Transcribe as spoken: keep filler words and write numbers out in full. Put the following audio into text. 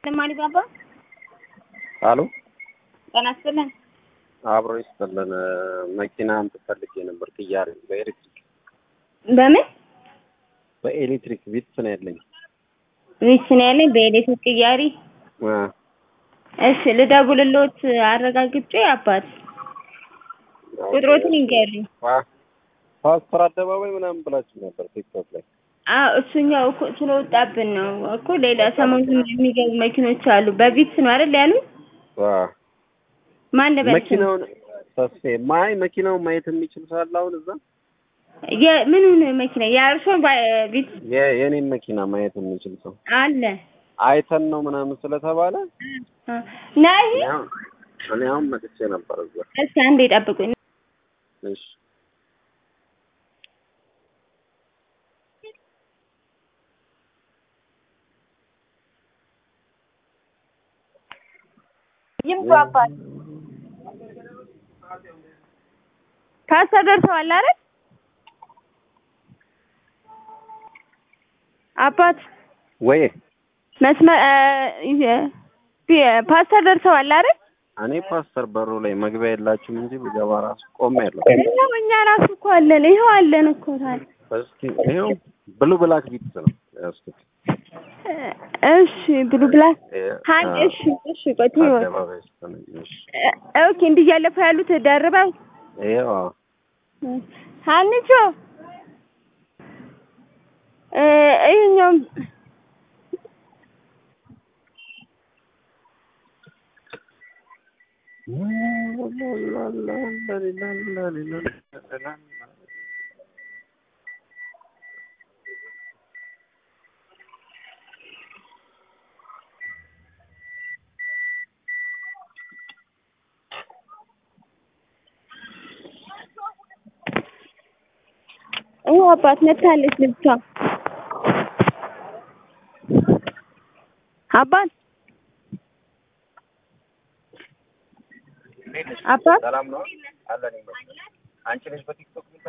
ለማሊ ባባ አሎ ተናስተለን አብሮ ይስተለን መኪና አንተፈልጌ ነበር ቅያሪ በኤሌክትሪክ በምን በኤሌክትሪክ ቢትስ ነው ያለኝ ቢትስ ነው ያለኝ በኤሌክትሪክ ቅያሪ አ እሺ ልደውልልዎት አረጋግጬ አባት ቁጥሮትን ይንገሩኝ ዋ ፓስተር አደባባይ ምናምን ብላችሁ ነበር ቲክቶክ ላይ አዎ እሱኛው እኮ ስለወጣብን ነው እኮ ሌላ ሰሞኑን የሚገቡ መኪኖች አሉ በቢትስ ነው አይደል ያሉ ዋ ማን ነበር መኪናው ተስፌ ማይ መኪናው ማየት የሚችል ሰው አለ አሁን እዛ የምኑን መኪና ያርሶን ቢትስ የኔን መኪና ማየት የሚችል ሰው አለ አይተን ነው ምናምን ስለተባለ ናይ እኔ አሁን መጥቼ ነበር እዛ እስኪ አንዴ ጠብቁኝ እሺ ይምባባል ፓስተር ደርሰዋል አይደል አባት ወይ መስመር ፓስተር ደርሰዋል አይደል እኔ ፓስተር በሩ ላይ መግቢያ የላችሁም እንጂ ብገባ ራሱ ቆሜያለሁ እኛው እኛ ራሱ እኮ አለን ይሄው አለን እኮ ታዲያ እስኪ ይሄው ብሉ ብላክ ቢትስ ነው ያስኩት እሺ ብሉ ብላክ ሃን እሺ እሺ ቆይ ኦኬ እንዲህ ያለፈ ያሉት ደርበው ይሄው ሃንቾ እ ይሄኛው ኦ አባት መታለች ልብሷ አባት አባት ሰላም ነው አለን አንቺ ነሽ በቲክቶክ